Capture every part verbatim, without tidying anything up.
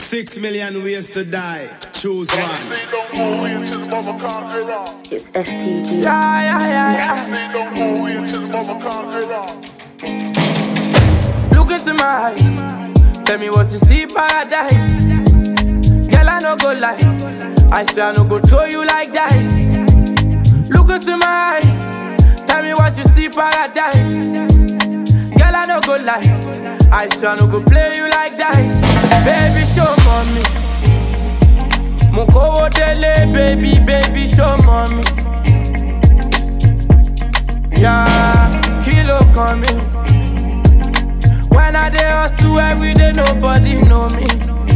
Six million ways to die. Choose one. It's S T G. Yeah, yeah, yeah, yeah. Look into my eyes. Tell me what you see, paradise. Girl, I no go lie. I swear I no go throw you like dice. Look into my eyes. Tell me what you see, paradise. Girl, I no go lie. I swear I no go play you like dice. Baby, show mommy. Moko dele, baby, baby, show mommy. Yeah, kilo coming. When I dey hustle every day, nobody know me.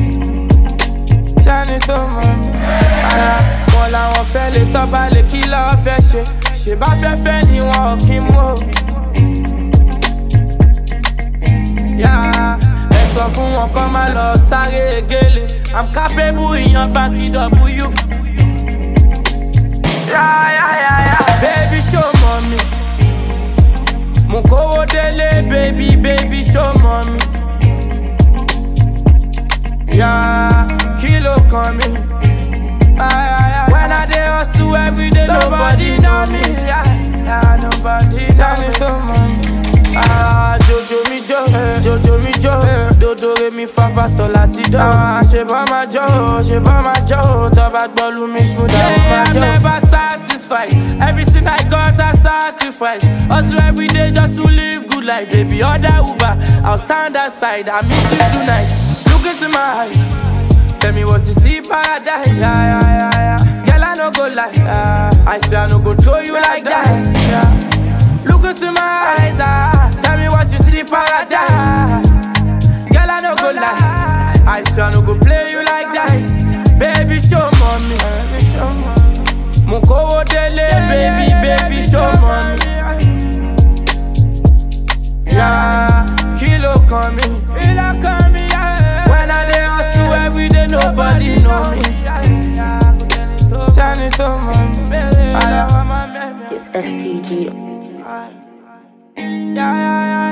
Shine it on mommy. Mo làwọn fẹ́ lè tọ́ba lè kí lọ́ọ́ fẹ́ ṣe. Ṣé bá fẹ́ fẹ́ ni wọn ò kí mú o. Yeah, ẹ sọ fún wọn kọ́ máa lọ sáré gélé. I'm capable in your banky W. Yeah, yeah, yeah, yeah. Baby, show mommy. Moko dele, baby, baby, show mommy. Yeah, kilo coming. When I dey hustle every day, nobody know me. Yeah, yeah, nobody know me. Ah, Jojo mi jo, Jojo mi jo, Dodo re mi fa fa so lati do. Ah, ṣe bá ma jo, ṣe bá ma jo, tó bá gbọ́lù mi ṣùdá ó ma jo. I'm never satisfied, everything I got I sacrifice. Hustle every day just to live good life, baby. Order Uber, I'll stand aside. I miss you tonight. Look into my eyes, tell me what you see, paradise. Yeah, yeah, yeah, yeah. Girl, I no go lie. Uh, I swear I no go throw you like dice. Yeah. Look into my eyes, ah. Tell me what you see, paradise. Girl, I no go lie. I swear I no go play you like dice. Baby, show mommy. Moko dele, baby, baby, show mommy. Yeah, kilo coming. When I dey hustle every day, nobody know me. Shine it on mommy. It's S T G. Yeah, yeah, yeah.